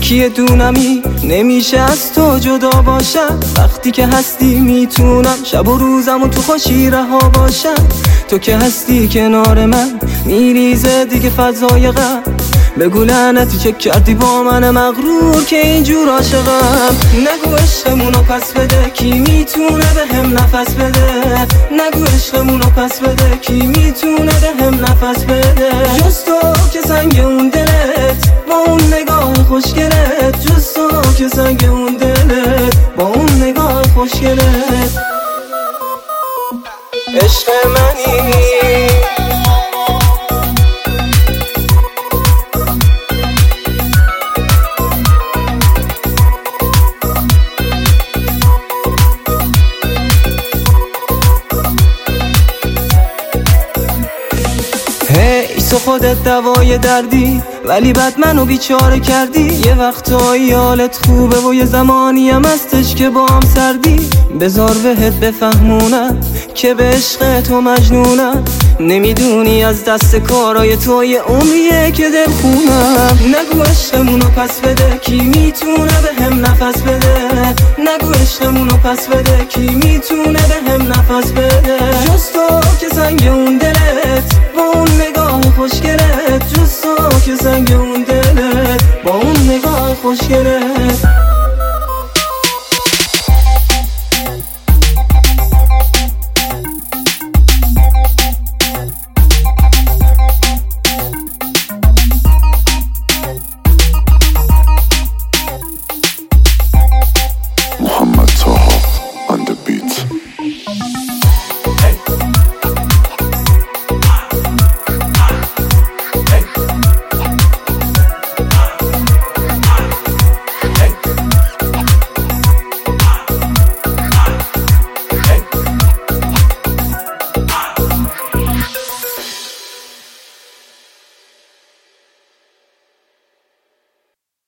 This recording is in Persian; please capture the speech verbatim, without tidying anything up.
یکی دونمی نمیشه از تو جدا باشم. وقتی که هستی میتونم شب و روزم و تو خوشی رها باشم. تو که هستی کنار من میریزه دیگه فضای غم. بگو لعنتی چه کردی با من مغرور که اینجور عاشقم. نگو عشقمونو پس بده کی میتونه به هم نفس بده. نگو عشقمونو پس بده کی میتونه به هم نفس بده. جز تو که سنگ اون دلت با اون نگاه خوشگلت. جز تو که سنگ اون دلت با اون نگاه خوشگلت. عشق منی هی تو خودت دوای دردی ولی بعد منو بیچاره کردی. یه وقتایی حالت خوبه و یه زمانی هم هستش که با هم سردی. بذار بهت بفهمونم که به عشق تو مجنونم. نمیدونی از دست کارای تو یه عمریه که دل خونم. نگو عشقمونو پس بده کی میتونه به هم نفس بده. نگو عشقمونو پس بده کی میتونه به هم نفس بده. جز تو که سنگ اون دلت با اون نگاه خوشگلت. جز تو که سنگ اون دلت با اون نگاه خوشگلت.